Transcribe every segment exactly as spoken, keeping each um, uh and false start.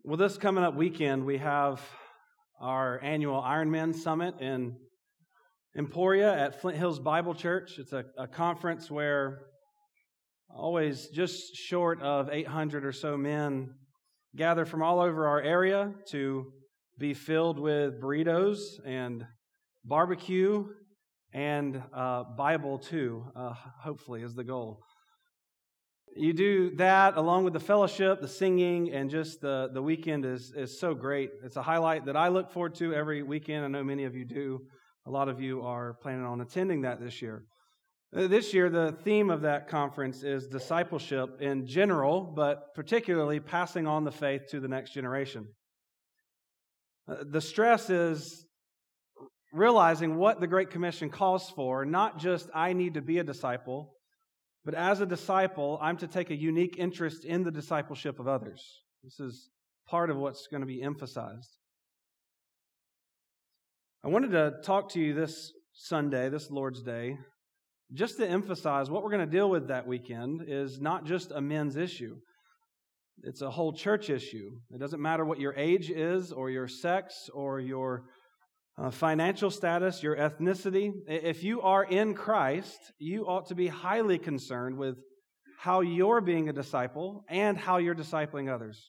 Well, this coming up weekend, we have our annual Ironman Summit in Emporia at Flint Hills Bible Church. It's a, a conference where always just short of eight hundred or so men gather from all over our area to be filled with burritos and barbecue and uh, Bible too, uh, hopefully is the goal. You do that along with the fellowship, the singing, and just the, the weekend is, is so great. It's a highlight that I look forward to every weekend. I know many of you do. A lot of you are planning on attending that this year. Uh, This year, the theme of that conference is discipleship in general, but particularly passing on the faith to the next generation. Uh, The stress is realizing what the Great Commission calls for, not just I need to be a disciple, but as a disciple, I'm to take a unique interest in the discipleship of others. This is part of what's going to be emphasized. I wanted to talk to you this Sunday, this Lord's Day, just to emphasize what we're going to deal with that weekend is not just a men's issue. It's a whole church issue. It doesn't matter what your age is or your sex or your uh, financial status, your ethnicity. If you are in Christ, you ought to be highly concerned with how you're being a disciple and how you're discipling others.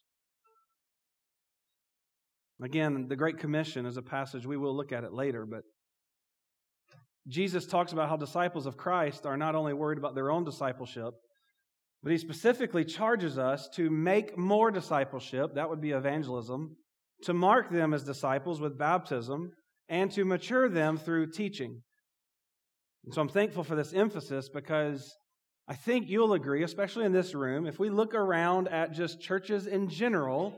Again, the Great Commission is a passage, we will look at it later, but Jesus talks about how disciples of Christ are not only worried about their own discipleship, but He specifically charges us to make more discipleship, that would be evangelism, to mark them as disciples with baptism, and to mature them through teaching. And so I'm thankful for this emphasis because I think you'll agree, especially in this room, if we look around at just churches in general,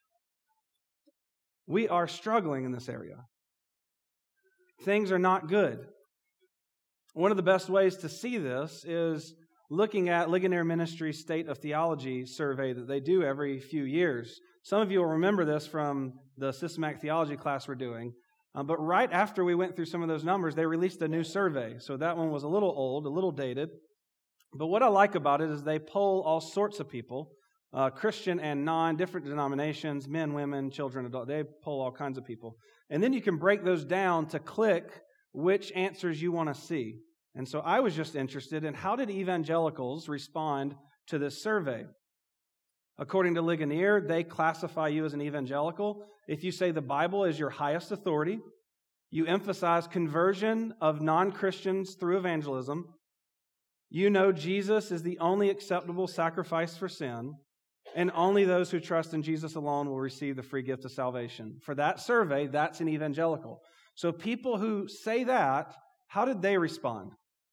we are struggling in this area. Things are not good. One of the best ways to see this is looking at Ligonier Ministries State of Theology survey that they do every few years. Some of you will remember this from the systematic theology class we're doing. Uh, but right after we went through some of those numbers, they released a new survey. So that one was a little old, a little dated. But what I like about it is they poll all sorts of people, uh, Christian and non, different denominations, men, women, children, adults. They poll all kinds of people. And then you can break those down to click which answers you want to see. And so I was just interested in how did evangelicals respond to this survey? According to Ligonier, they classify you as an evangelical if you say the Bible is your highest authority, you emphasize conversion of non-Christians through evangelism, you know Jesus is the only acceptable sacrifice for sin, and only those who trust in Jesus alone will receive the free gift of salvation. For that survey, that's an evangelical. So people who say that, how did they respond?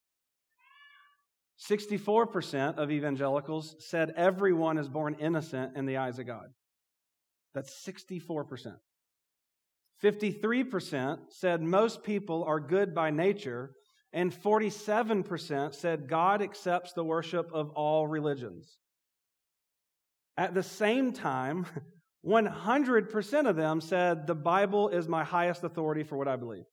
sixty-four percent of evangelicals said everyone is born innocent in the eyes of God. That's sixty-four percent. fifty-three percent said most people are good by nature, and forty-seven percent said God accepts the worship of all religions. At the same time, one hundred percent of them said the Bible is my highest authority for what I believe.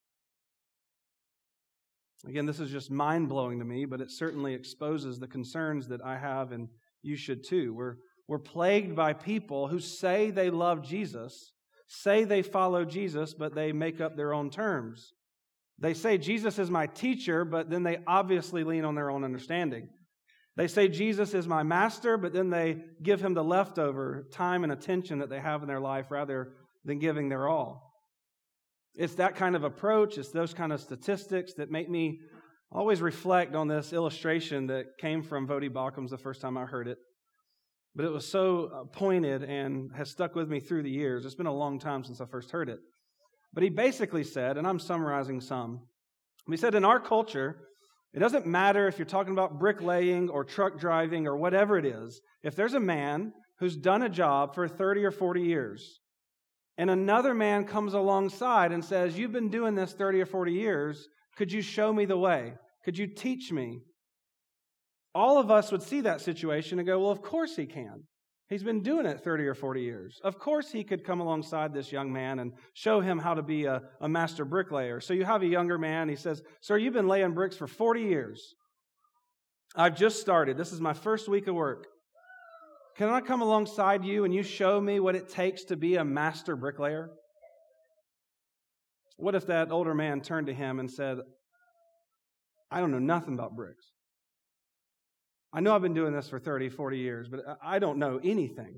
Again, this is just mind-blowing to me, but it certainly exposes the concerns that I have, and you should too. We're, we're plagued by people who say they love Jesus, say they follow Jesus, but they make up their own terms. They say Jesus is my teacher, but then they obviously lean on their own understanding. They say Jesus is my master, but then they give Him the leftover time and attention that they have in their life rather than giving their all. It's that kind of approach, it's those kind of statistics that make me always reflect on this illustration that came from Voddie Baucham the first time I heard it. But it was so pointed and has stuck with me through the years. It's been a long time since I first heard it. But he basically said, and I'm summarizing some, he said, in our culture, it doesn't matter if you're talking about bricklaying or truck driving or whatever it is. If there's a man who's done a job for thirty or forty years, and another man comes alongside and says, you've been doing this thirty or forty years. Could you show me the way? Could you teach me? All of us would see that situation and go, well, of course he can. He's been doing it thirty or forty years. Of course he could come alongside this young man and show him how to be a, a master bricklayer. So you have a younger man. He says, sir, you've been laying bricks for forty years. I've just started. This is my first week of work. can I come alongside you and you show me what it takes to be a master bricklayer? What if that older man turned to him and said, I don't know nothing about bricks. I know I've been doing this for thirty, forty years, but I don't know anything.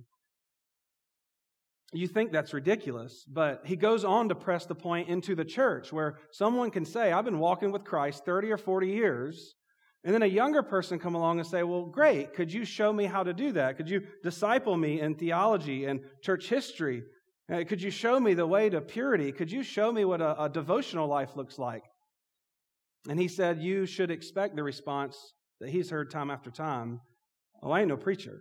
You think that's ridiculous, but he goes on to press the point into the church where someone can say, I've been walking with Christ thirty or forty years, and then a younger person come along and say, well, great, could you show me how to do that? Could you disciple me in theology and church history? Uh, could you show me the way to purity? Could you show me what a, a devotional life looks like? And he said, you should expect the response that he's heard time after time, oh, I ain't no preacher.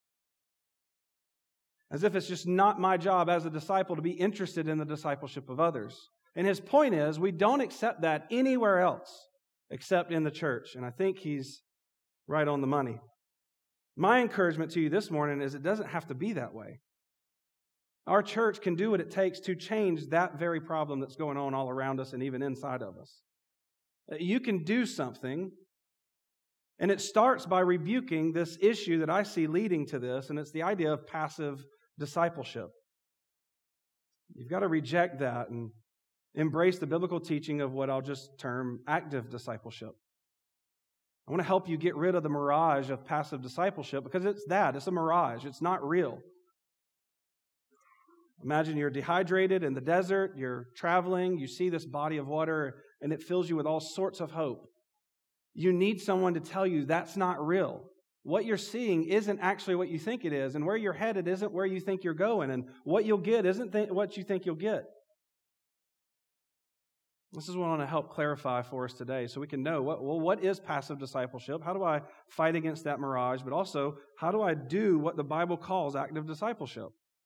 As if it's just not my job as a disciple to be interested in the discipleship of others. And his point is, we don't accept that anywhere else except in the church. And I think he's right on the money. My encouragement to you this morning is it doesn't have to be that way. Our church can do what it takes to change that very problem that's going on all around us and even inside of us. You can do something, and it starts by rebuking this issue that I see leading to this, and it's the idea of passive discipleship. You've got to reject that and embrace the biblical teaching of what I'll just term active discipleship. I want to help you get rid of the mirage of passive discipleship because it's that. It's a mirage. It's not real. Imagine you're dehydrated in the desert, you're traveling, you see this body of water, and it fills you with all sorts of hope. You need someone to tell you that's not real. What you're seeing isn't actually what you think it is, and where you're headed isn't where you think you're going, and what you'll get isn't th- what you think you'll get. This is what I want to help clarify for us today so we can know, what, well, what is passive discipleship? How do I fight against that mirage? But also, how do I do what the Bible calls active discipleship?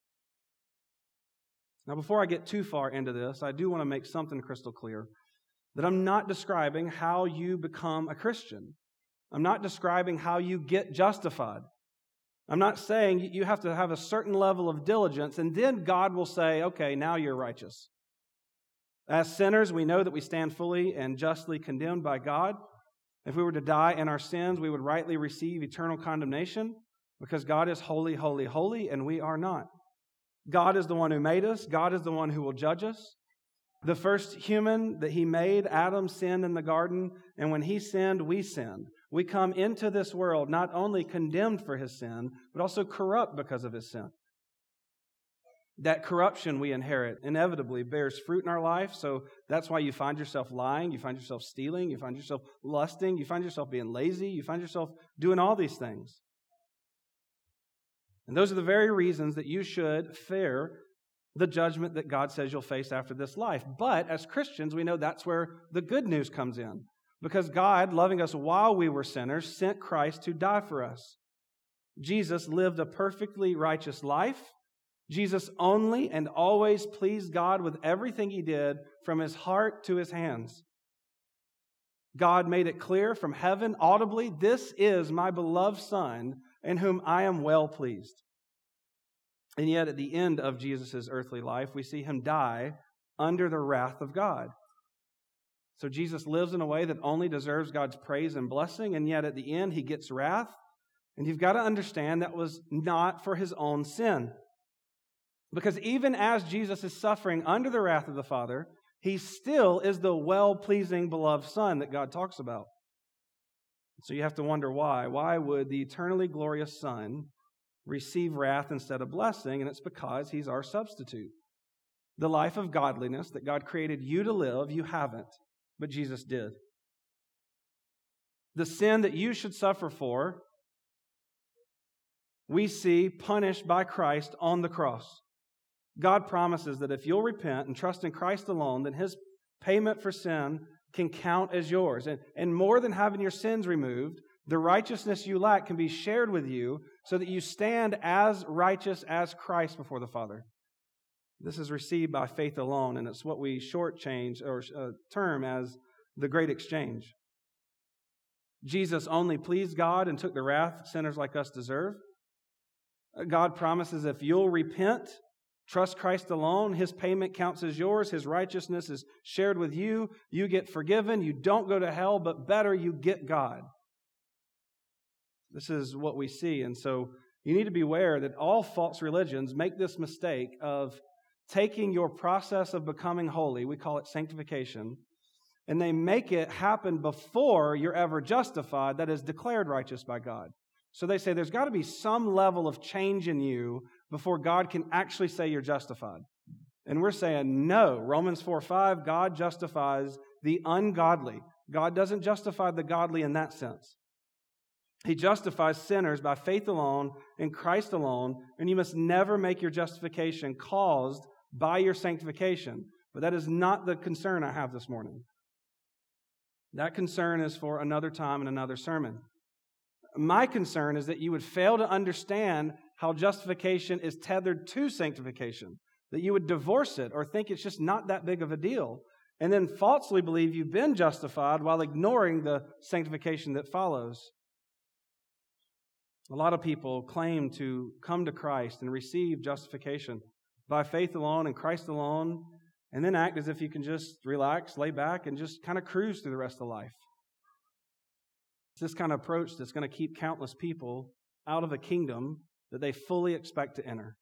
Now, before I get too far into this, I do want to make something crystal clear, that I'm not describing how you become a Christian. I'm not describing how you get justified. I'm not saying you have to have a certain level of diligence, and then God will say, okay, now you're righteous. As sinners, we know that we stand fully and justly condemned by God. If we were to die in our sins, we would rightly receive eternal condemnation because God is holy, holy, holy, and we are not. God is the one who made us. God is the one who will judge us. The first human that He made, Adam, sinned in the garden, and when he sinned, we sinned. We come into this world not only condemned for his sin, but also corrupt because of his sin. That corruption we inherit inevitably bears fruit in our life, so that's why you find yourself lying, you find yourself stealing, you find yourself lusting, you find yourself being lazy, you find yourself doing all these things. And those are the very reasons that you should fear the judgment that God says you'll face after this life. But as Christians, we know that's where the good news comes in. Because God, loving us while we were sinners, sent Christ to die for us. Jesus lived a perfectly righteous life. Jesus only and always pleased God with everything He did from His heart to His hands. God made it clear from heaven audibly, this is my beloved Son in whom I am well pleased. And yet at the end of Jesus' earthly life, we see Him die under the wrath of God. So Jesus lives in a way that only deserves God's praise and blessing, and yet at the end He gets wrath. And you've got to understand that was not for His own sin. Because even as Jesus is suffering under the wrath of the Father, He still is the well-pleasing, beloved Son that God talks about. So you have to wonder why. Why would the eternally glorious Son receive wrath instead of blessing? And it's because He's our substitute. The life of godliness that God created you to live, you haven't, but Jesus did. The sin that you should suffer for, we see punished by Christ on the cross. God promises that if you'll repent and trust in Christ alone, then His payment for sin can count as yours. And, and more than having your sins removed, the righteousness you lack can be shared with you so that you stand as righteous as Christ before the Father. This is received by faith alone, and it's what we shortchange or uh, term as the great exchange. Jesus only pleased God and took the wrath sinners like us deserve. God promises if you'll repent, trust Christ alone, His payment counts as yours, His righteousness is shared with you, you get forgiven, you don't go to hell, but better, you get God. This is what we see. And so You need to be aware that all false religions make this mistake of taking your process of becoming holy, we call it sanctification, and they make it happen before you're ever justified, that is, declared righteous by God. So they say there's got to be some level of change in you before God can actually say you're justified. And we're saying, no, Romans four five, God justifies the ungodly. God doesn't justify the godly in that sense. He justifies sinners by faith alone, in Christ alone, and you must never make your justification caused by your sanctification. But that is not the concern I have this morning. That concern is for another time and another sermon. My concern is that you would fail to understand how justification is tethered to sanctification, that you would divorce it or think it's just not that big of a deal, and then falsely believe you've been justified while ignoring the sanctification that follows. A lot of people claim to come to Christ and receive justification by faith alone and Christ alone, and then act as if you can just relax, lay back, and just kind of cruise through the rest of life. It's this kind of approach that's going to keep countless people out of a kingdom that they fully expect to enter.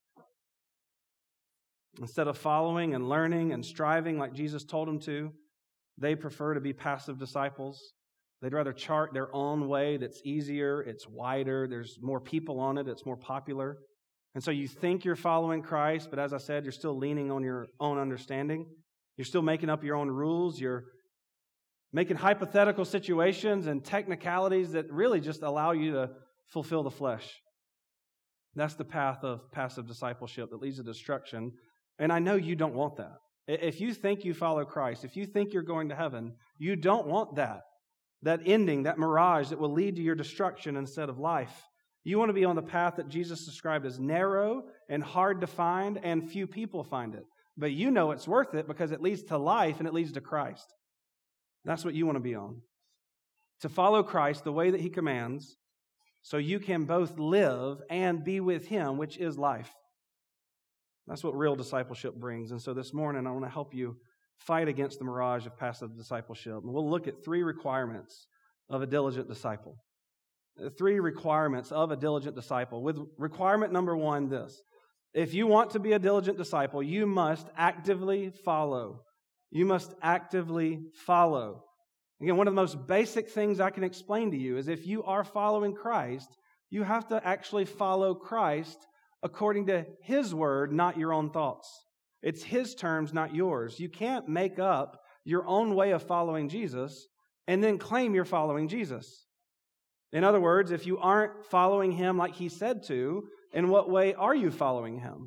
Instead of following and learning and striving like Jesus told them to, they prefer to be passive disciples. They'd rather chart their own way that's easier, it's wider, there's more people on it, it's more popular. And so you think you're following Christ, but as I said, you're still leaning on your own understanding. You're still making up your own rules. You're making hypothetical situations and technicalities that really just allow you to fulfill the flesh. That's the path of passive discipleship that leads to destruction. And I know you don't want that. If you think you follow Christ, if you think you're going to heaven, you don't want that. That ending, that mirage that will lead to your destruction instead of life. You want to be on the path that Jesus described as narrow and hard to find, and few people find it. But you know it's worth it because it leads to life and it leads to Christ. That's what you want to be on. To follow Christ the way that He commands, so you can both live and be with Him, which is life. That's what real discipleship brings. And so this morning I want to help you fight against the mirage of passive discipleship. And we'll look at three requirements of a diligent disciple. Three requirements of a diligent disciple. With requirement number one, this. If you want to be a diligent disciple, you must actively follow. You must actively follow. Again, one of the most basic things I can explain to you is if you are following Christ, you have to actually follow Christ according to His word, not your own thoughts. It's His terms, not yours. You can't make up your own way of following Jesus and then claim you're following Jesus. In other words, if you aren't following Him like He said to, in what way are you following Him?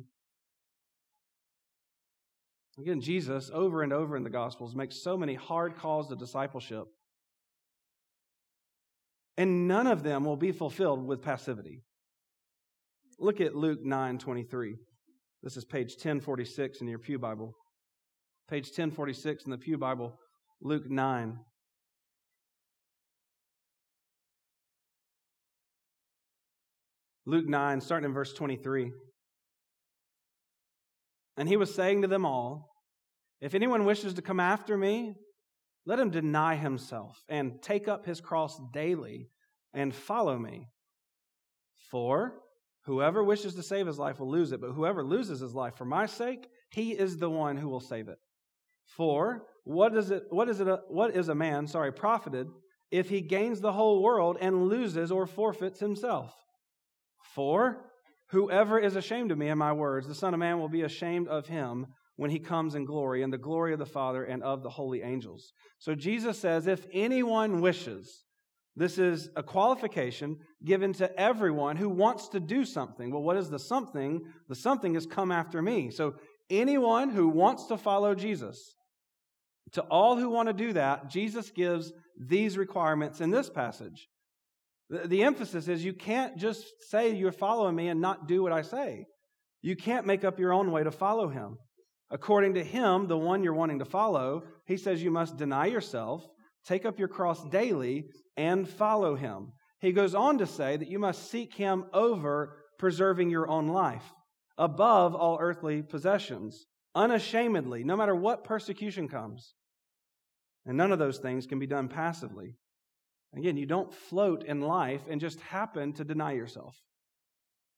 Again, Jesus, over and over in the Gospels, makes so many hard calls to discipleship. And none of them will be fulfilled with passivity. Look at Luke nine twenty-three. This is page ten forty-six in your Pew Bible. Page ten forty-six in the Pew Bible, Luke nine. Luke nine, starting in verse twenty-three. And He was saying to them all, if anyone wishes to come after me, let him deny himself and take up his cross daily and follow me. For whoever wishes to save his life will lose it, but whoever loses his life for my sake, he is the one who will save it. For what is it? What is it? A, what is a man? Sorry, profited if he gains the whole world and loses or forfeits himself? For whoever is ashamed of me and my words, the Son of Man will be ashamed of him when He comes in glory, and the glory of the Father and of the holy angels. So Jesus says, if anyone wishes, this is a qualification given to everyone who wants to do something. Well, what is the something? The something is come after me. So anyone who wants to follow Jesus, to all who want to do that, Jesus gives these requirements in this passage. The, the emphasis is you can't just say you're following me and not do what I say. You can't make up your own way to follow Him. According to Him, the one you're wanting to follow, He says you must deny yourself, take up your cross daily, and follow Him. He goes on to say that you must seek Him over preserving your own life, above all earthly possessions, unashamedly, no matter what persecution comes. And none of those things can be done passively. Again, you don't float in life and just happen to deny yourself.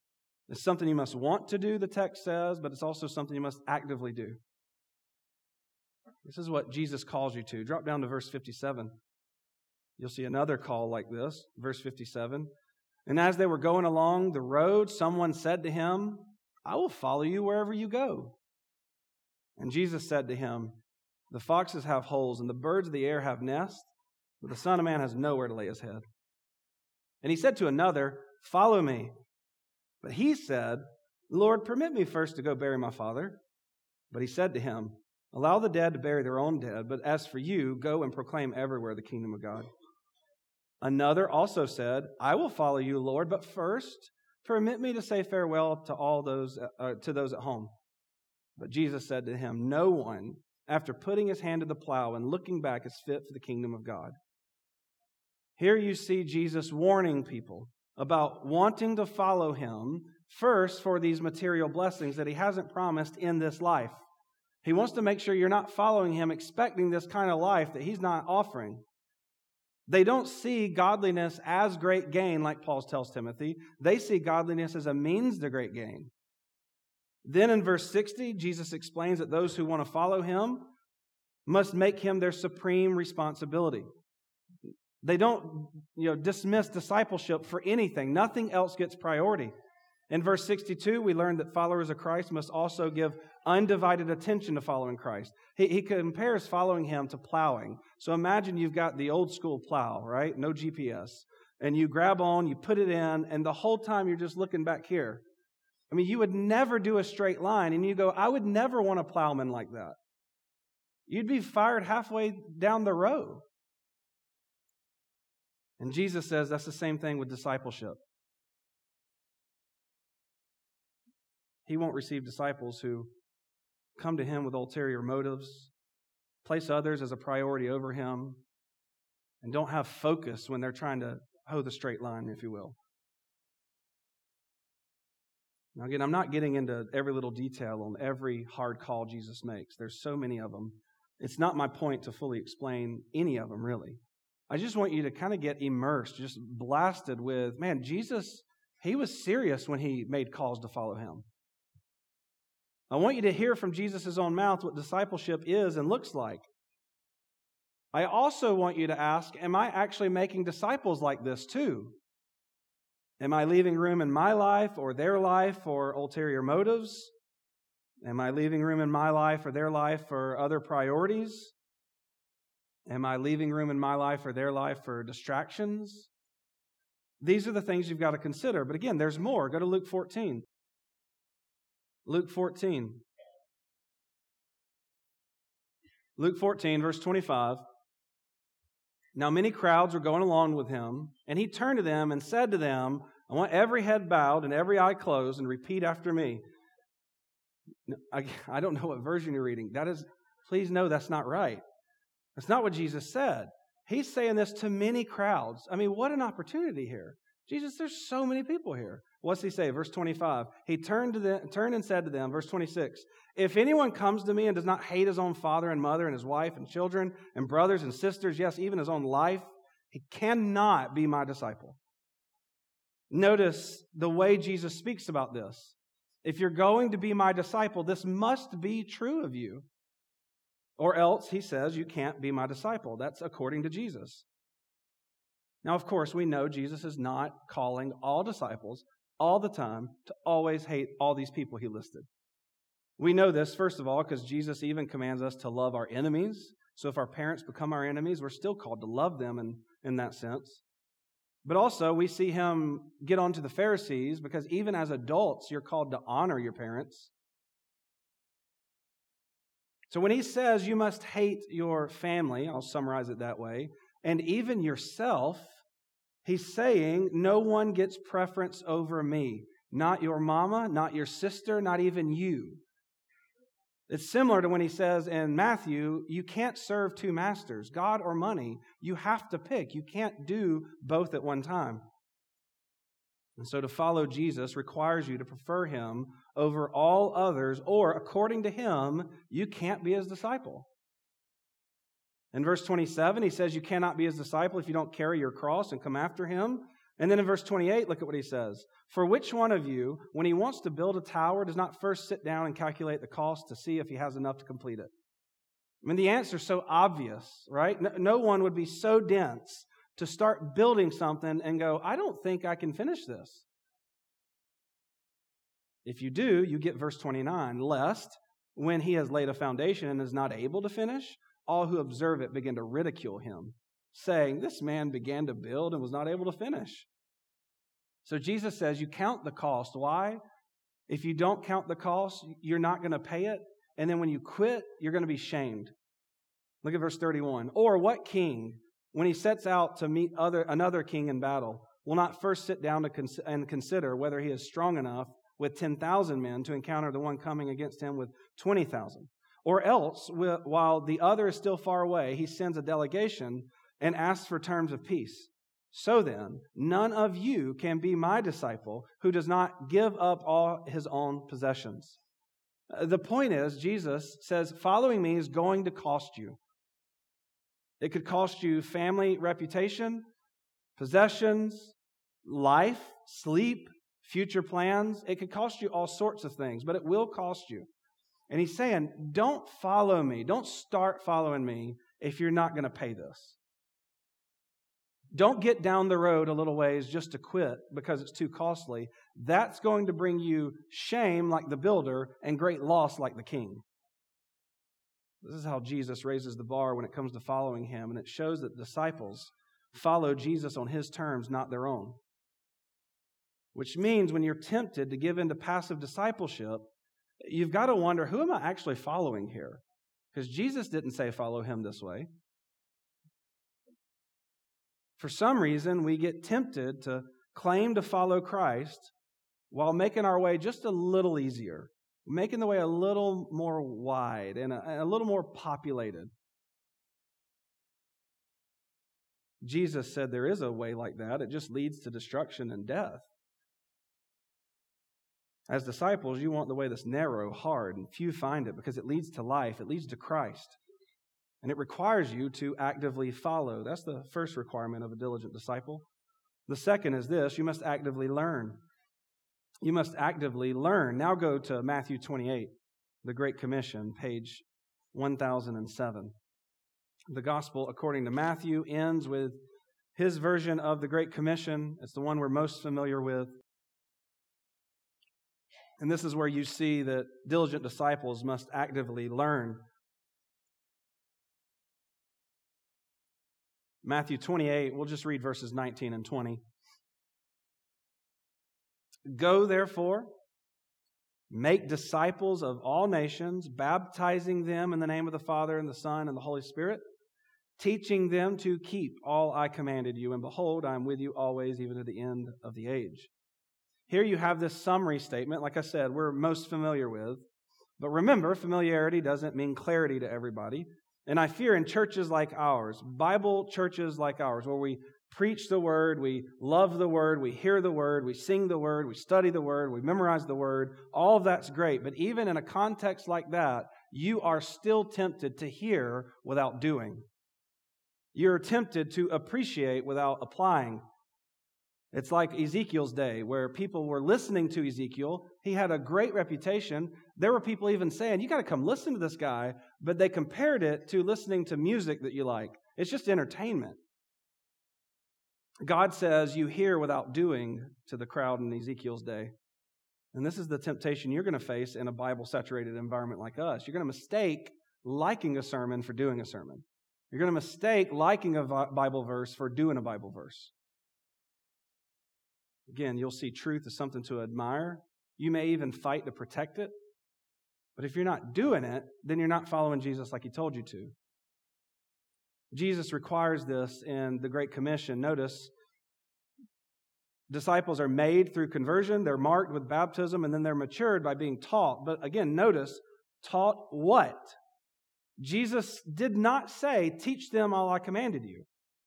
It's something you must want to do, the text says, but it's also something you must actively do. This is what Jesus calls you to. Drop down to verse fifty-seven. You'll see another call like this, verse fifty-seven. And as they were going along the road, someone said to him, I will follow you wherever you go. And Jesus said to him, the foxes have holes and the birds of the air have nests, but the Son of Man has nowhere to lay his head. And he said to another, follow me. But he said, Lord, permit me first to go bury my father. But he said to him, allow the dead to bury their own dead, but as for you, go and proclaim everywhere the kingdom of God. Another also said, I will follow you, Lord, but first permit me to say farewell to all those uh, to those at home. But Jesus said to him, no one, after putting his hand to the plow and looking back, is fit for the kingdom of God. Here you see Jesus warning people about wanting to follow him first for these material blessings that he hasn't promised in this life. He wants to make sure you're not following him expecting this kind of life that he's not offering. They don't see godliness as great gain, like Paul tells Timothy. They see godliness as a means to great gain. Then in verse sixty, Jesus explains that those who want to follow him must make him their supreme responsibility. They don't, you know, dismiss discipleship for anything. Nothing else gets priority. In verse sixty-two, we learn that followers of Christ must also give undivided attention to following Christ. He, he compares following him to plowing. So imagine you've got the old school plow, right? No G P S. And you grab on, you put it in, and the whole time you're just looking back here. I mean, you would never do a straight line, and you go, I would never want a plowman like that. You'd be fired halfway down the road. And Jesus says that's the same thing with discipleship. He won't receive disciples who come to him with ulterior motives, place others as a priority over him, and don't have focus when they're trying to hoe the straight line, if you will. Now again, I'm not getting into every little detail on every hard call Jesus makes. There's so many of them. It's not my point to fully explain any of them, really. I just want you to kind of get immersed, just blasted with, man, Jesus, he was serious when he made calls to follow him. I want you to hear from Jesus' own mouth what discipleship is and looks like. I also want you to ask, am I actually making disciples like this too? Am I leaving room in my life or their life for ulterior motives? Am I leaving room in my life or their life for other priorities? Am I leaving room in my life or their life for distractions? These are the things you've got to consider. But again, there's more. Go to Luke fourteen. Luke fourteen. Luke fourteen, verse twenty-five. Now many crowds were going along with him, and he turned to them and said to them, I want every head bowed and every eye closed, and repeat after me. I, I don't know what version you're reading. That is, please know that's not right. That's not what Jesus said. He's saying this to many crowds. I mean, what an opportunity here. Jesus, there's so many people here. What's he say? Verse twenty-five. He turned to them, turned and said to them, verse twenty-six, if anyone comes to me and does not hate his own father and mother and his wife and children and brothers and sisters, yes, even his own life, he cannot be my disciple. Notice the way Jesus speaks about this. If you're going to be my disciple, this must be true of you. Or else, he says, you can't be my disciple. That's according to Jesus. Now, of course, we know Jesus is not calling all disciples all the time to always hate all these people he listed. We know this, first of all, because Jesus even commands us to love our enemies. So if our parents become our enemies, we're still called to love them in, in that sense. But also, we see him get on to the Pharisees, because even as adults, you're called to honor your parents. So when he says you must hate your family, I'll summarize it that way, and even yourself, he's saying no one gets preference over me. Not your mama, not your sister, not even you. It's similar to when he says in Matthew, you can't serve two masters, God or money. You have to pick. You can't do both at one time. And so to follow Jesus requires you to prefer him over all others, or according to him, you can't be his disciple. In verse twenty-seven, he says you cannot be his disciple if you don't carry your cross and come after him. And then in verse twenty-eight, look at what he says. For which one of you, when he wants to build a tower, does not first sit down and calculate the cost to see if he has enough to complete it? I mean, the answer is so obvious, right? No, no one would be so dense to start building something and go, I don't think I can finish this. If you do, you get verse twenty-nine, lest when he has laid a foundation and is not able to finish, all who observe it begin to ridicule him, saying, this man began to build and was not able to finish. So Jesus says you count the cost. Why? If you don't count the cost, you're not going to pay it. And then when you quit, you're going to be shamed. Look at verse thirty-one. Or what king, when he sets out to meet other another king in battle, will not first sit down to cons- and consider whether he is strong enough with ten thousand men to encounter the one coming against him with twenty thousand? Or else, while the other is still far away, he sends a delegation and asks for terms of peace. So then, none of you can be my disciple who does not give up all his own possessions. The point is, Jesus says, following me is going to cost you. It could cost you family, reputation, possessions, life, sleep, future plans. It could cost you all sorts of things, but it will cost you. And he's saying, don't follow me. Don't start following me if you're not going to pay this. Don't get down the road a little ways just to quit because it's too costly. That's going to bring you shame like the builder and great loss like the king. This is how Jesus raises the bar when it comes to following him, and it shows that disciples follow Jesus on his terms, not their own. Which means when you're tempted to give into passive discipleship, you've got to wonder, who am I actually following here? Because Jesus didn't say follow him this way. For some reason, we get tempted to claim to follow Christ while making our way just a little easier, making the way a little more wide and a, a little more populated. Jesus said there is a way like that. It just leads to destruction and death. As disciples, you want the way that's narrow, hard, and few find it because it leads to life. It leads to Christ. And it requires you to actively follow. That's the first requirement of a diligent disciple. The second is this: you must actively learn. You must actively learn. Now go to Matthew twenty-eight, the Great Commission, page one thousand seven. The Gospel, according to Matthew, ends with his version of the Great Commission. It's the one we're most familiar with. And this is where you see that diligent disciples must actively learn. Matthew twenty-eight, we'll just read verses nineteen and twenty. Go, therefore, make disciples of all nations, baptizing them in the name of the Father and the Son and the Holy Spirit, teaching them to keep all I commanded you. And behold, I am with you always, even to the end of the age. Here you have this summary statement, like I said, we're most familiar with. But remember, familiarity doesn't mean clarity to everybody. And I fear in churches like ours, Bible churches like ours, where we preach the Word, we love the Word, we hear the Word, we sing the Word, we study the Word, we memorize the Word, all of that's great. But even in a context like that, you are still tempted to hear without doing. You're tempted to appreciate without applying. It's like Ezekiel's day, where people were listening to Ezekiel. He had a great reputation. There were people even saying, you got to come listen to this guy, but they compared it to listening to music that you like. It's just entertainment. God says you hear without doing to the crowd in Ezekiel's day. And this is the temptation you're going to face in a Bible-saturated environment like us. You're going to mistake liking a sermon for doing a sermon. You're going to mistake liking a Bible verse for doing a Bible verse. Again, you'll see truth as something to admire. You may even fight to protect it. But if you're not doing it, then you're not following Jesus like He told you to. Jesus requires this in the Great Commission. Notice, disciples are made through conversion, they're marked with baptism, and then they're matured by being taught. But again, notice, taught what? Jesus did not say, teach them all I commanded you.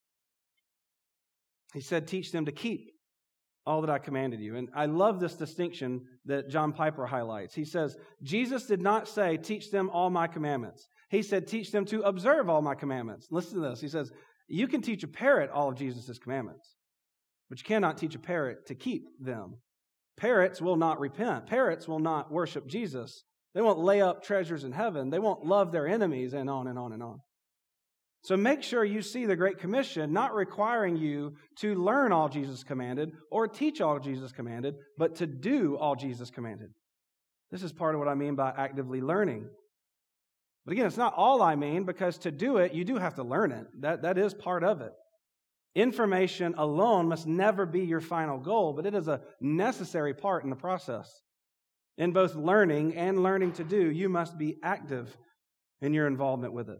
He said, teach them to keep all that I commanded you. And I love this distinction that John Piper highlights. He says, Jesus did not say, teach them all my commandments. He said, teach them to observe all my commandments. Listen to this. He says, you can teach a parrot all of Jesus' commandments, but you cannot teach a parrot to keep them. Parrots will not repent. Parrots will not worship Jesus. They won't lay up treasures in heaven. They won't love their enemies, and on and on and on. So make sure you see the Great Commission not requiring you to learn all Jesus commanded or teach all Jesus commanded, but to do all Jesus commanded. This is part of what I mean by actively learning. But again, it's not all I mean, because to do it, you do have to learn it. That, that is part of it. Information alone must never be your final goal, but it is a necessary part in the process. In both learning and learning to do, you must be active in your involvement with it.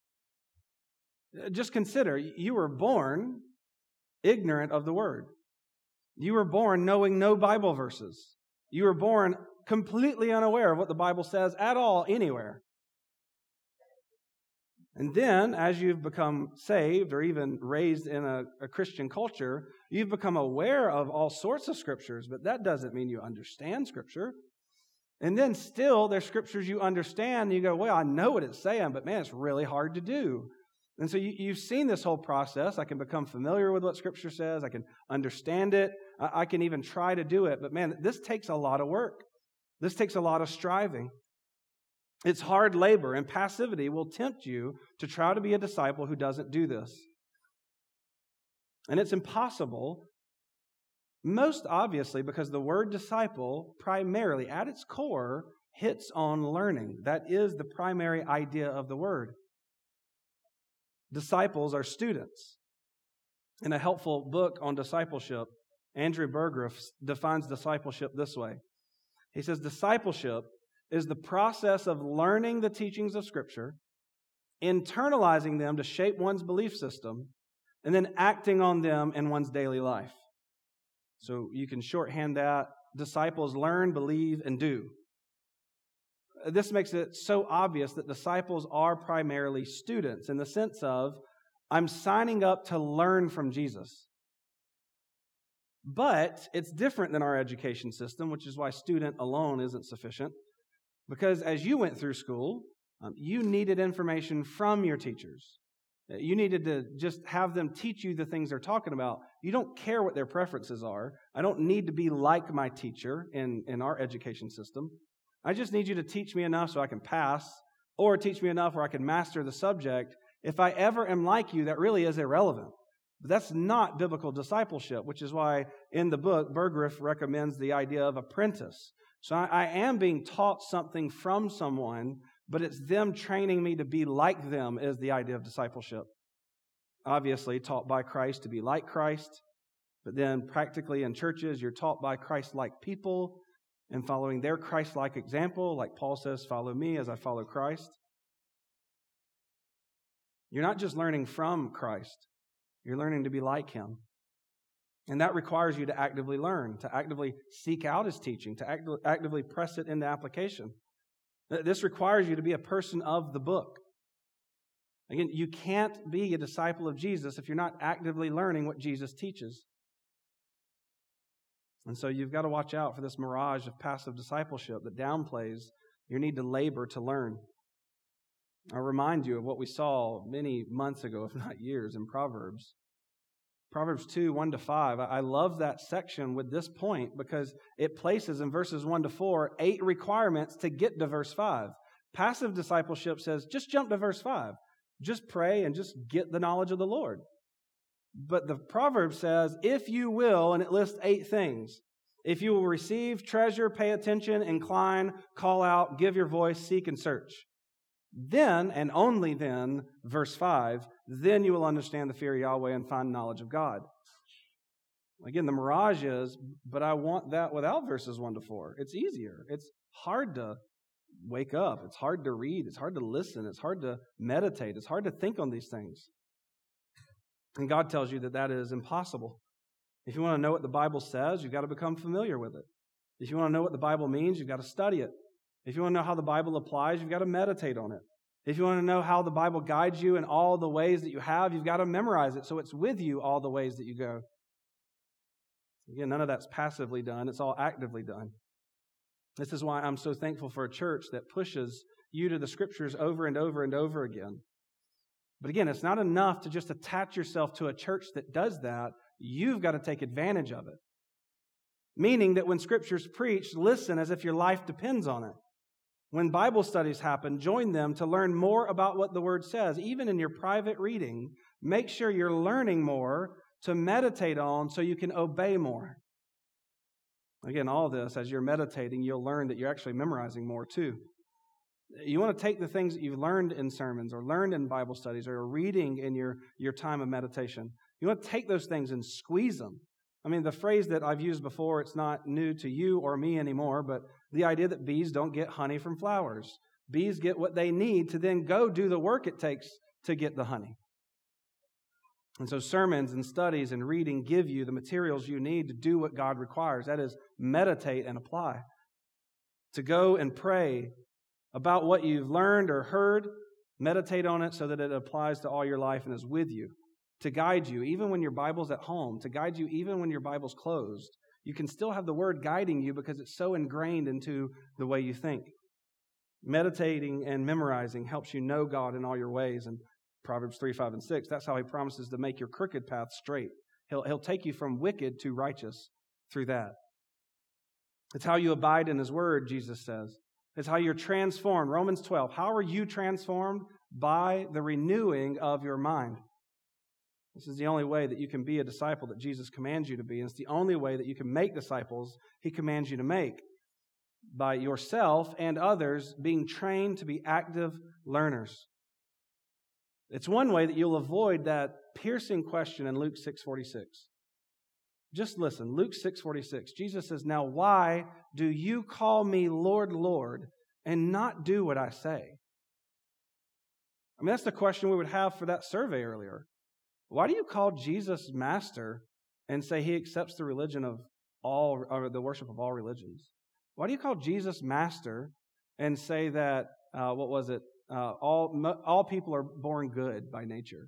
Just consider, you were born ignorant of the Word. You were born knowing no Bible verses. You were born completely unaware of what the Bible says at all, anywhere. And then, as you've become saved or even raised in a, a Christian culture, you've become aware of all sorts of scriptures, but that doesn't mean you understand Scripture. And then still, there's scriptures you understand, and you go, well, I know what it's saying, but man, it's really hard to do. And so you, you've seen this whole process. I can become familiar with what Scripture says. I can understand it. I, I can even try to do it. But man, this takes a lot of work. This takes a lot of striving. It's hard labor, and passivity will tempt you to try to be a disciple who doesn't do this. And it's impossible, most obviously, because the word disciple primarily, at its core, hits on learning. That is the primary idea of the word. Disciples are students. In a helpful book on discipleship, Andrew Burgriff defines discipleship this way. He says, discipleship is the process of learning the teachings of Scripture, internalizing them to shape one's belief system, and then acting on them in one's daily life. So you can shorthand that. Disciples learn, believe, and do. This makes it so obvious that disciples are primarily students in the sense of, I'm signing up to learn from Jesus. But it's different than our education system, which is why student alone isn't sufficient. Because as you went through school, um, you needed information from your teachers. You needed to just have them teach you the things they're talking about. You don't care what their preferences are. I don't need to be like my teacher in, in our education system. I just need you to teach me enough so I can pass, or teach me enough where I can master the subject. If I ever am like you, that really is irrelevant. But that's not biblical discipleship, which is why in the book, Burgriff recommends the idea of apprentice. So I, I am being taught something from someone, but it's them training me to be like them is the idea of discipleship. Obviously, taught by Christ to be like Christ, but then practically in churches, you're taught by Christ-like people and following their Christ-like example, like Paul says, follow me as I follow Christ. You're not just learning from Christ, you're learning to be like Him. And that requires you to actively learn, to actively seek out His teaching, to act- actively press it into application. This requires you to be a person of the book. Again, you can't be a disciple of Jesus if you're not actively learning what Jesus teaches. And so you've got to watch out for this mirage of passive discipleship that downplays your need to labor to learn. I'll remind you of what we saw many months ago, if not years, in Proverbs. Proverbs two, one to five. I love that section with this point because it places in verses one to four eight requirements to get to verse five. Passive discipleship says, just jump to verse five. Just pray and just get the knowledge of the Lord. But the proverb says, if you will, and it lists eight things. If you will receive, treasure, pay attention, incline, call out, give your voice, seek, and search. Then, and only then, verse five, then you will understand the fear of Yahweh and find knowledge of God. Again, the mirage is, but I want that without verses one to four. It's easier. It's hard to wake up. It's hard to read. It's hard to listen. It's hard to meditate. It's hard to think on these things. And God tells you that that is impossible. If you want to know what the Bible says, you've got to become familiar with it. If you want to know what the Bible means, you've got to study it. If you want to know how the Bible applies, you've got to meditate on it. If you want to know how the Bible guides you in all the ways that you have, you've got to memorize it so it's with you all the ways that you go. Again, none of that's passively done. It's all actively done. This is why I'm so thankful for a church that pushes you to the Scriptures over and over and over again. But again, it's not enough to just attach yourself to a church that does that. You've got to take advantage of it. Meaning that when Scripture's preached, listen as if your life depends on it. When Bible studies happen, join them to learn more about what the Word says. Even in your private reading, make sure you're learning more to meditate on so you can obey more. Again, all this, as you're meditating, you'll learn that you're actually memorizing more too. You want to take the things that you've learned in sermons or learned in Bible studies or reading in your, your time of meditation. You want to take those things and squeeze them. I mean, the phrase that I've used before, it's not new to you or me anymore, but the idea that bees don't get honey from flowers. Bees get what they need to then go do the work it takes to get the honey. And so sermons and studies and reading give you the materials you need to do what God requires. That is, meditate and apply. To go and pray about what you've learned or heard, meditate on it so that it applies to all your life and is with you. To guide you, even when your Bible's at home, to guide you even when your Bible's closed. You can still have the Word guiding you because it's so ingrained into the way you think. Meditating and memorizing helps you know God in all your ways. And Proverbs three, five, and six, that's how He promises to make your crooked path straight. He'll, he'll take you from wicked to righteous through that. It's how you abide in His Word, Jesus says. It's how you're transformed. Romans twelve, how are you transformed? By the renewing of your mind. This is the only way that you can be a disciple that Jesus commands you to be. And it's the only way that you can make disciples He commands you to make. By yourself and others being trained to be active learners. It's one way that you'll avoid that piercing question in Luke six forty-six. Just listen, Luke six forty-six. Jesus says, now why do you call me Lord, Lord, and not do what I say? I mean, that's the question we would have for that survey earlier. Why do you call Jesus Master and say He accepts the religion of all, or the worship of all religions? Why do you call Jesus Master and say that, uh, what was it, uh, all, all people are born good by nature?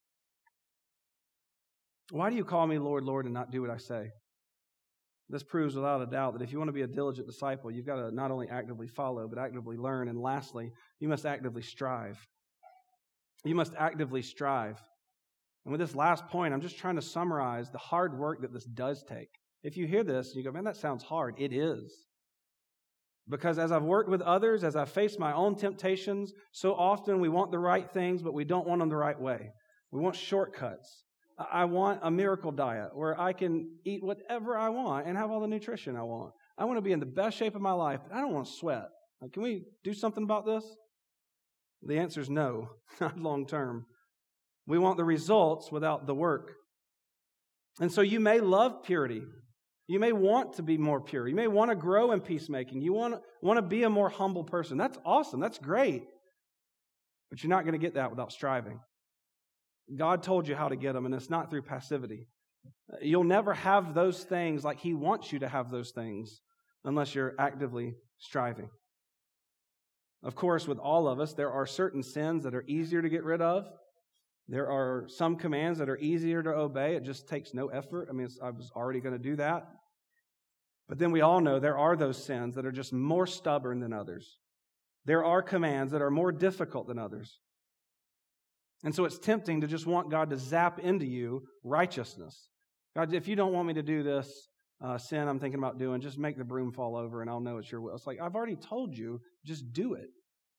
Why do you call me Lord, Lord, and not do what I say? This proves without a doubt that if you want to be a diligent disciple, you've got to not only actively follow, but actively learn. And lastly, you must actively strive. You must actively strive. And with this last point, I'm just trying to summarize the hard work that this does take. If you hear this and you go, man, that sounds hard. It is. Because as I've worked with others, as I've faced my own temptations, so often we want the right things, but we don't want them the right way. We want shortcuts. I want a miracle diet where I can eat whatever I want and have all the nutrition I want. I want to be in the best shape of my life, but I don't want to sweat. Can we do something about this? The answer is no, not long term. We want the results without the work. And so you may love purity. You may want to be more pure. You may want to grow in peacemaking. You want to, want to be a more humble person. That's awesome. That's great. But you're not going to get that without striving. God told you how to get them, and it's not through passivity. You'll never have those things like He wants you to have those things unless you're actively striving. Of course, with all of us, there are certain sins that are easier to get rid of. There are some commands that are easier to obey. It just takes no effort. I mean, it's, I was already going to do that. But then we all know there are those sins that are just more stubborn than others. There are commands that are more difficult than others. And so it's tempting to just want God to zap into you righteousness. God, if you don't want me to do this uh, sin I'm thinking about doing, just make the broom fall over and I'll know it's your will. It's like, I've already told you, just do it.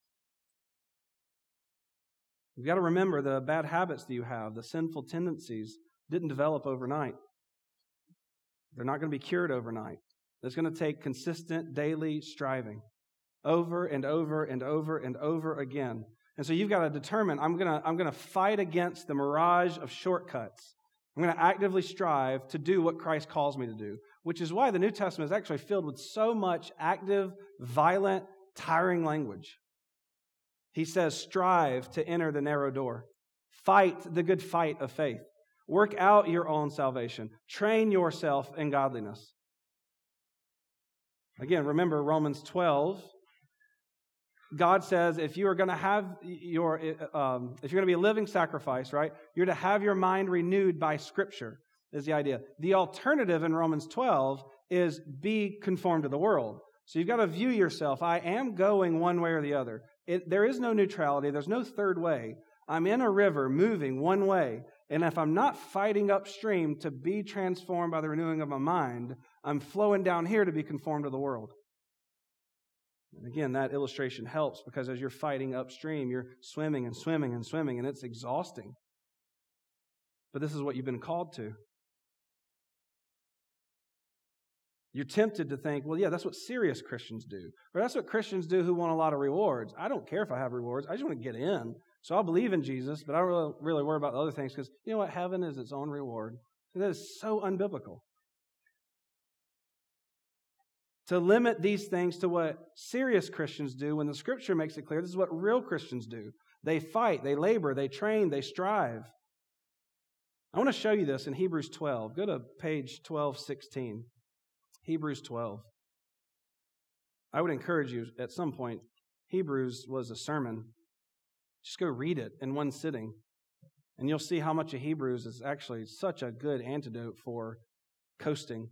You've got to remember the bad habits that you have, the sinful tendencies didn't develop overnight. They're not going to be cured overnight. It's going to take consistent daily striving over and over and over and over again. And so you've got to determine, I'm going to, I'm going to fight against the mirage of shortcuts. I'm going to actively strive to do what Christ calls me to do, which is why the New Testament is actually filled with so much active, violent, tiring language. He says, strive to enter the narrow door. Fight the good fight of faith. Work out your own salvation. Train yourself in godliness. Again, remember Romans twelve. God says if you are going to have your, um, if you're going to be a living sacrifice, right, you're to have your mind renewed by Scripture, is the idea. The alternative in Romans twelve is be conformed to the world. So you've got to view yourself, I am going one way or the other. It, there is no neutrality. There's no third way. I'm in a river moving one way. And if I'm not fighting upstream to be transformed by the renewing of my mind, I'm flowing down here to be conformed to the world. And again, that illustration helps because as you're fighting upstream, you're swimming and swimming and swimming, and it's exhausting. But this is what you've been called to. You're tempted to think, well, yeah, that's what serious Christians do. Or that's what Christians do who want a lot of rewards. I don't care if I have rewards. I just want to get in. So I'll believe in Jesus, but I don't really, really worry about the other things because, you know what, heaven is its own reward. And that is so unbiblical. To limit these things to what serious Christians do when the Scripture makes it clear this is what real Christians do. They fight, they labor, they train, they strive. I want to show you this in Hebrews twelve. Go to page twelve sixteen. Hebrews twelve. I would encourage you at some point, Hebrews was a sermon. Just go read it in one sitting, and you'll see how much of Hebrews is actually such a good antidote for coasting.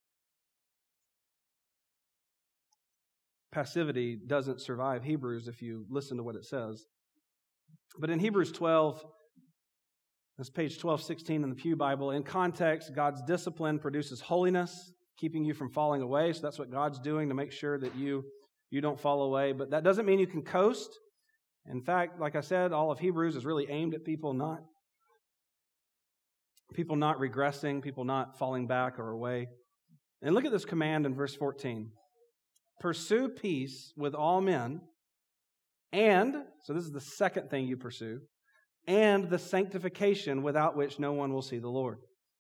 Passivity doesn't survive Hebrews if you listen to what it says. But in Hebrews twelve, that's page twelve sixteen in the Pew Bible, in context, God's discipline produces holiness, keeping you from falling away. So that's what God's doing to make sure that you, you don't fall away. But that doesn't mean you can coast. In fact, like I said, all of Hebrews is really aimed at people not, people not regressing, people not falling back or away. And look at this command in verse fourteen. Pursue peace with all men, and, so this is the second thing you pursue, and the sanctification without which no one will see the Lord.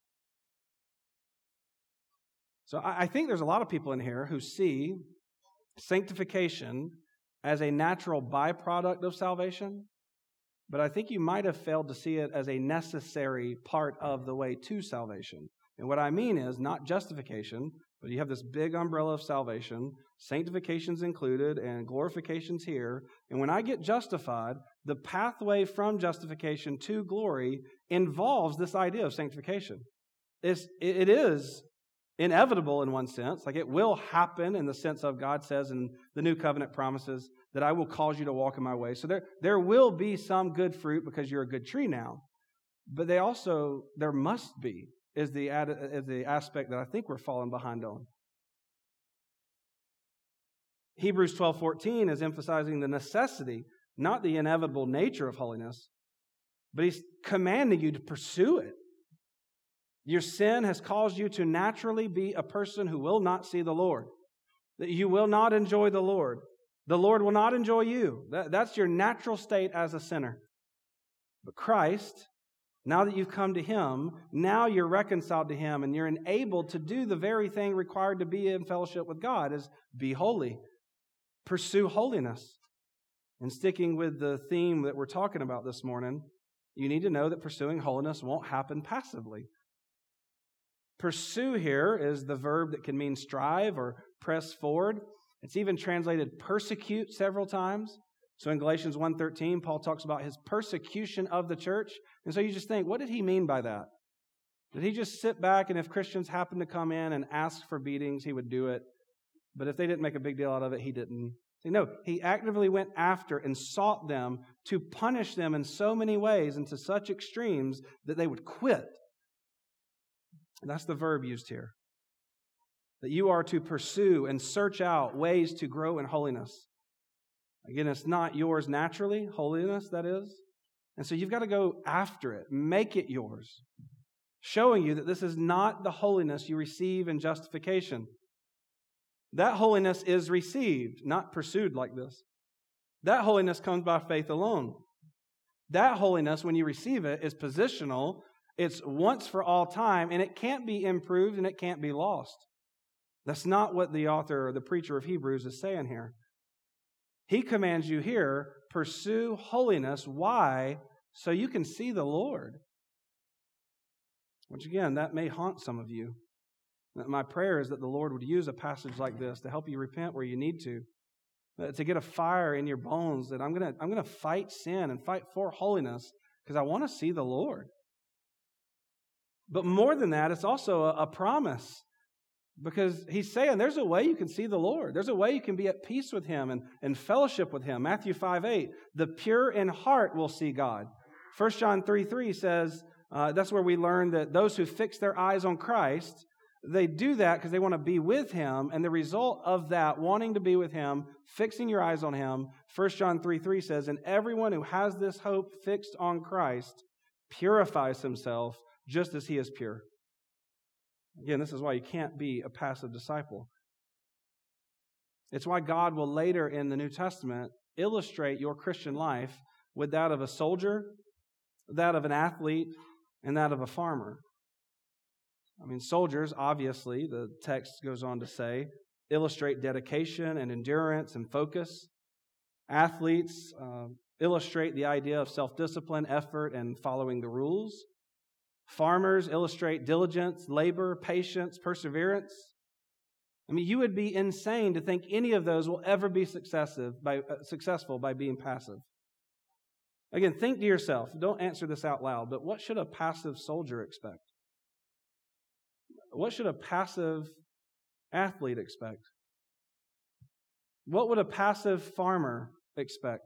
So I think there's a lot of people in here who see sanctification as a natural byproduct of salvation, but I think you might have failed to see it as a necessary part of the way to salvation. And what I mean is not justification, but you have this big umbrella of salvation, sanctification's included, and glorification's here. And when I get justified, the pathway from justification to glory involves this idea of sanctification. It's, it is inevitable in one sense, like it will happen in the sense of God says in the new covenant promises that I will cause you to walk in my way. So there, there will be some good fruit because you're a good tree now. But they also, there must be, is the, is the aspect that I think we're falling behind on. Hebrews twelve fourteen is emphasizing the necessity, not the inevitable nature of holiness, but he's commanding you to pursue it. Your sin has caused you to naturally be a person who will not see the Lord. That you will not enjoy the Lord. The Lord will not enjoy you. That, that's your natural state as a sinner. But Christ, now that you've come to Him, now you're reconciled to Him and you're enabled to do the very thing required to be in fellowship with God, is be holy. Pursue holiness. And sticking with the theme that we're talking about this morning, you need to know that pursuing holiness won't happen passively. Pursue here is the verb that can mean strive or press forward. It's even translated persecute several times. So in Galatians one thirteen, Paul talks about his persecution of the church. And so you just think, what did he mean by that? Did he just sit back and if Christians happened to come in and ask for beatings, he would do it? But if they didn't make a big deal out of it, he didn't. No, he actively went after and sought them to punish them in so many ways and to such extremes that they would quit. And that's the verb used here. That you are to pursue and search out ways to grow in holiness. Again, it's not yours naturally, holiness, that is. And so you've got to go after it, make it yours, showing you that this is not the holiness you receive in justification. That holiness is received, not pursued like this. That holiness comes by faith alone. That holiness, when you receive it, is positional. It's once for all time, and it can't be improved and it can't be lost. That's not what the author or the preacher of Hebrews is saying here. He commands you here, pursue holiness. Why? So you can see the Lord. Which again, that may haunt some of you. My prayer is that the Lord would use a passage like this to help you repent where you need to. To get a fire in your bones that I'm going to I'm going to fight sin and fight for holiness because I want to see the Lord. But more than that, it's also a, a promise. Because he's saying there's a way you can see the Lord. There's a way you can be at peace with Him and, and fellowship with Him. Matthew five eight, the pure in heart will see God. First John three three says, Uh, that's where we learn that those who fix their eyes on Christ, they do that because they want to be with Him, and the result of that, wanting to be with Him, fixing your eyes on Him, First John three three says, and everyone who has this hope fixed on Christ purifies himself just as He is pure. Again, this is why you can't be a passive disciple. It's why God will later in the New Testament illustrate your Christian life with that of a soldier, that of an athlete, and that of a farmer. I mean, soldiers, obviously, the text goes on to say, illustrate dedication and endurance and focus. Athletes uh, illustrate the idea of self-discipline, effort, and following the rules. Farmers illustrate diligence, labor, patience, perseverance. I mean, you would be insane to think any of those will ever be successive by, uh, successful by being passive. Again, think to yourself, don't answer this out loud, but what should a passive soldier expect? What should a passive athlete expect? What would a passive farmer expect?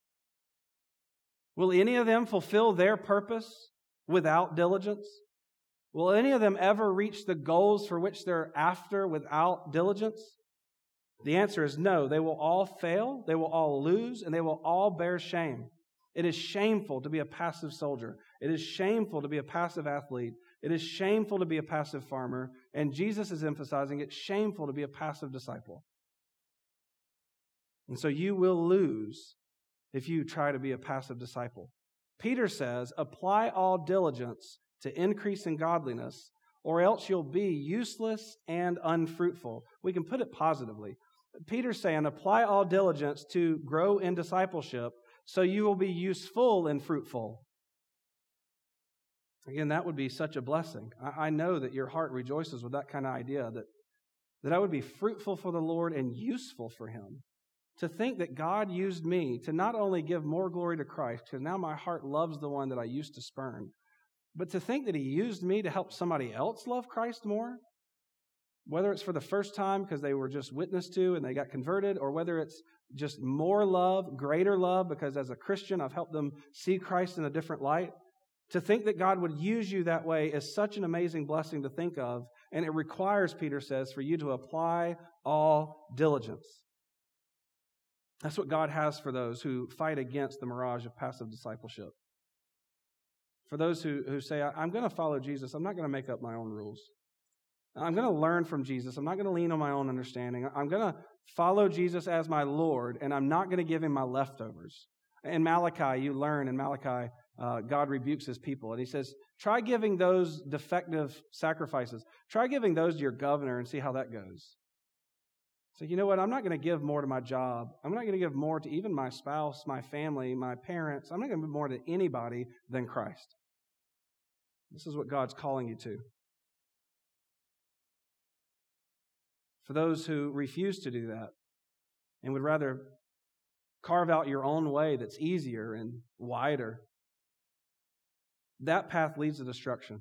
Will any of them fulfill their purpose without diligence? Will any of them ever reach the goals for which they're after without diligence? The answer is no. They will all fail, they will all lose, and they will all bear shame. It is shameful to be a passive soldier. It is shameful to be a passive athlete. It is shameful to be a passive farmer. And Jesus is emphasizing it's shameful to be a passive disciple. And so you will lose if you try to be a passive disciple. Peter says, apply all diligence to increase in godliness, or else you'll be useless and unfruitful. We can put it positively. Peter's saying, apply all diligence to grow in discipleship, so you will be useful and fruitful. Again, that would be such a blessing. I, I know that your heart rejoices with that kind of idea, that, that I would be fruitful for the Lord and useful for Him. To think that God used me to not only give more glory to Christ, because now my heart loves the one that I used to spurn, but to think that He used me to help somebody else love Christ more, whether it's for the first time because they were just witnessed to and they got converted, or whether it's just more love, greater love, because as a Christian I've helped them see Christ in a different light. To think that God would use you that way is such an amazing blessing to think of, and it requires, Peter says, for you to apply all diligence. That's what God has for those who fight against the mirage of passive discipleship. For those who, who say, I'm going to follow Jesus, I'm not going to make up my own rules. I'm going to learn from Jesus. I'm not going to lean on my own understanding. I'm going to follow Jesus as my Lord, and I'm not going to give Him my leftovers. In Malachi, you learn in Malachi, uh, God rebukes His people, and He says, try giving those defective sacrifices. Try giving those to your governor and see how that goes. So you know what? I'm not going to give more to my job. I'm not going to give more to even my spouse, my family, my parents. I'm not going to give more to anybody than Christ. This is what God's calling you to. For those who refuse to do that and would rather carve out your own way that's easier and wider, that path leads to destruction.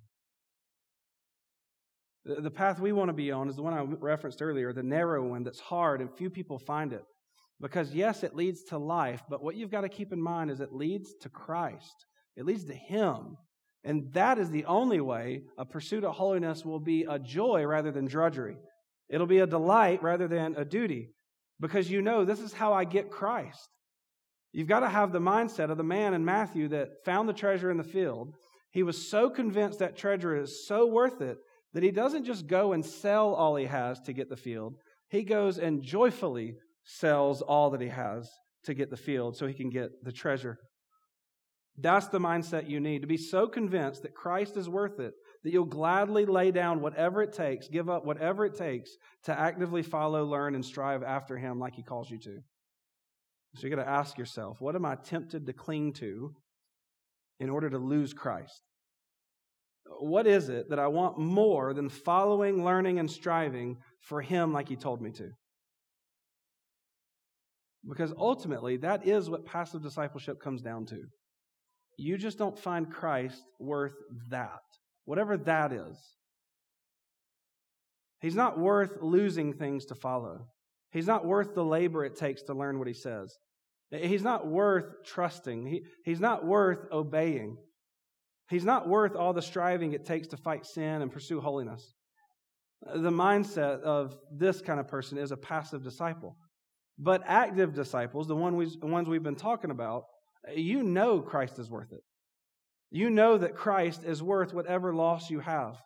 The path we want to be on is the one I referenced earlier, the narrow one that's hard and few people find it. Because yes, it leads to life, but what you've got to keep in mind is it leads to Christ. It leads to Him. And that is the only way a pursuit of holiness will be a joy rather than drudgery. It'll be a delight rather than a duty. Because you know, this is how I get Christ. You've got to have the mindset of the man in Matthew that found the treasure in the field. He was so convinced that treasure is so worth it that he doesn't just go and sell all he has to get the field. He goes and joyfully sells all that he has to get the field so he can get the treasure. That's the mindset you need, to be so convinced that Christ is worth it, that you'll gladly lay down whatever it takes, give up whatever it takes to actively follow, learn, and strive after Him like He calls you to. So you've got to ask yourself, what am I tempted to cling to in order to lose Christ? What is it that I want more than following, learning, and striving for Him like He told me to? Because ultimately, that is what passive discipleship comes down to. You just don't find Christ worth that, whatever that is. He's not worth losing things to follow. He's not worth the labor it takes to learn what He says. He's not worth trusting. He, he's not worth obeying. He's not worth all the striving it takes to fight sin and pursue holiness. The mindset of this kind of person is a passive disciple. But active disciples, the one we, the ones we've been talking about, you know Christ is worth it. You know that Christ is worth whatever loss you have.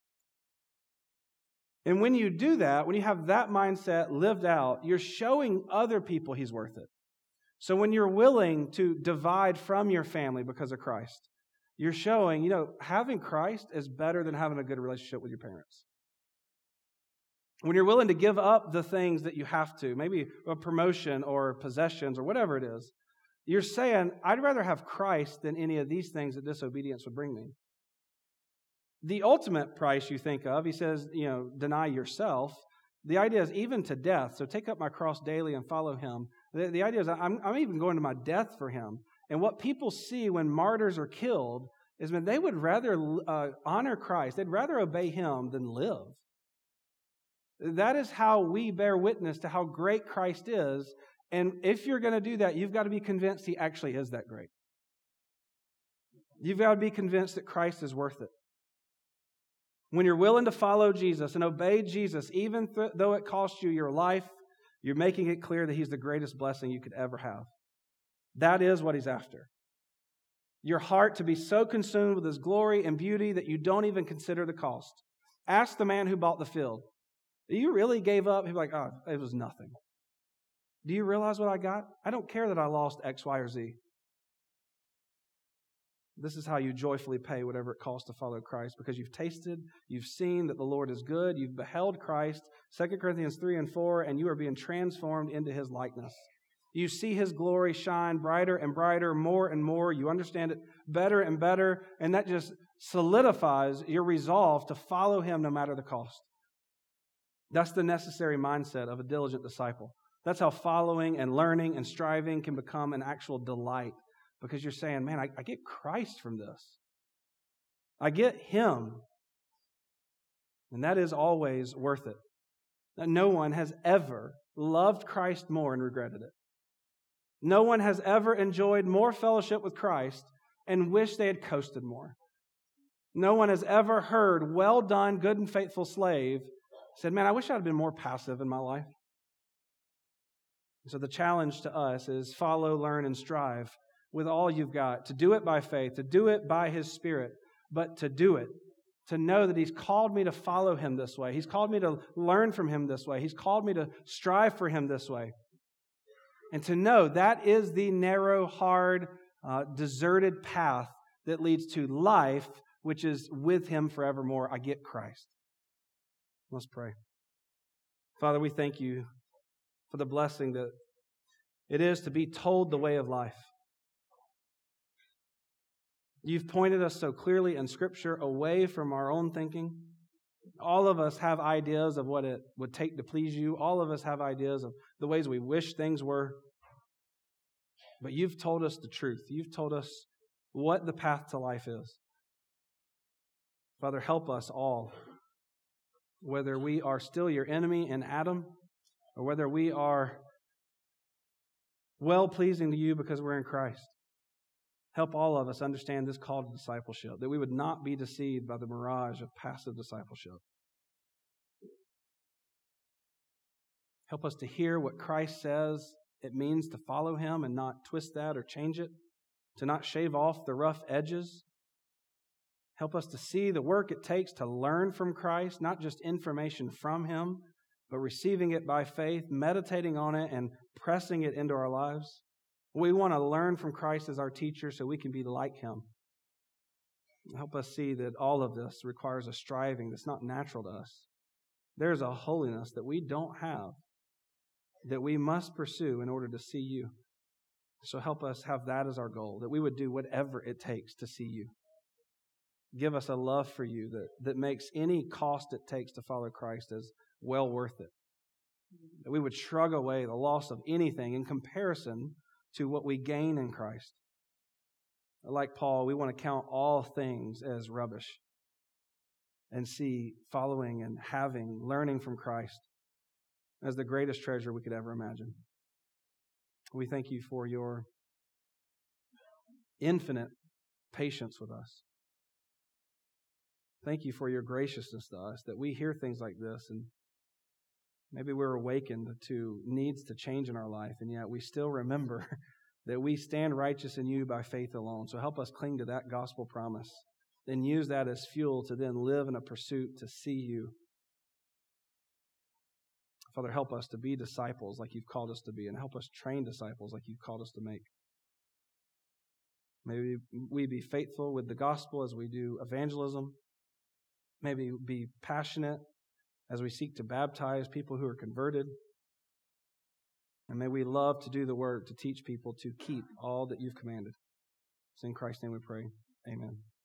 And when you do that, when you have that mindset lived out, you're showing other people He's worth it. So when you're willing to divide from your family because of Christ, you're showing, you know, having Christ is better than having a good relationship with your parents. When you're willing to give up the things that you have to, maybe a promotion or possessions or whatever it is, you're saying, I'd rather have Christ than any of these things that disobedience would bring me. The ultimate price you think of, he says, you know, deny yourself. The idea is even to death. So take up my cross daily and follow Him. The, the idea is I'm, I'm even going to my death for Him. And what people see when martyrs are killed is that they would rather uh, honor Christ. They'd rather obey Him than live. That is how we bear witness to how great Christ is. And if you're going to do that, you've got to be convinced He actually is that great. You've got to be convinced that Christ is worth it. When you're willing to follow Jesus and obey Jesus, even th- though it costs you your life, you're making it clear that He's the greatest blessing you could ever have. That is what He's after. Your heart to be so consumed with His glory and beauty that you don't even consider the cost. Ask the man who bought the field. You really gave up? He'd be like, oh, it was nothing. Do you realize what I got? I don't care that I lost X, Y, or Z. This is how you joyfully pay whatever it costs to follow Christ, because you've tasted, you've seen that the Lord is good, you've beheld Christ, Second Corinthians three and four, and you are being transformed into His likeness. You see His glory shine brighter and brighter, more and more. You understand it better and better, and that just solidifies your resolve to follow Him no matter the cost. That's the necessary mindset of a diligent disciple. That's how following and learning and striving can become an actual delight. Because you're saying, man, I, I get Christ from this. I get Him. And that is always worth it. No one has ever loved Christ more and regretted it. No one has ever enjoyed more fellowship with Christ and wished they had coasted more. No one has ever heard, well done, good and faithful slave, said, man, I wish I'd have been more passive in my life. So the challenge to us is follow, learn, and strive with all you've got, to do it by faith, to do it by His Spirit, but to do it, to know that He's called me to follow Him this way. He's called me to learn from Him this way. He's called me to strive for Him this way. And to know that is the narrow, hard, uh, deserted path that leads to life, which is with Him forevermore. I get Christ. Let's pray. Father, we thank You for the blessing that it is to be told the way of life. You've pointed us so clearly in Scripture away from our own thinking. All of us have ideas of what it would take to please You. All of us have ideas of the ways we wish things were. But You've told us the truth. You've told us what the path to life is. Father, help us all, whether we are still Your enemy in Adam, or whether we are well-pleasing to You because we're in Christ. Help all of us understand this call to discipleship, that we would not be deceived by the mirage of passive discipleship. Help us to hear what Christ says it means to follow Him and not twist that or change it, to not shave off the rough edges. Help us to see the work it takes to learn from Christ, not just information from Him, but receiving it by faith, meditating on it, and pressing it into our lives. We want to learn from Christ as our teacher so we can be like Him. Help us see that all of this requires a striving that's not natural to us. There's a holiness that we don't have that we must pursue in order to see You. So help us have that as our goal, that we would do whatever it takes to see You. Give us a love for You that, that makes any cost it takes to follow Christ as well worth it. That we would shrug away the loss of anything in comparison to what we gain in Christ. Like Paul, we want to count all things as rubbish and see following and having, learning from Christ as the greatest treasure we could ever imagine. We thank You for Your infinite patience with us. Thank you for your graciousness to us, that we hear things like this, and maybe we're awakened to needs to change in our life, and yet we still remember that we stand righteous in you by faith alone. So help us cling to that gospel promise, then use that as fuel to then live in a pursuit to see you. Father, help us to be disciples like you've called us to be, and help us train disciples like you've called us to make. May we be faithful with the gospel as we do evangelism. May we be passionate as we seek to baptize people who are converted. And may we love to do the work to teach people to keep all that you've commanded. It's in Christ's name we pray. Amen.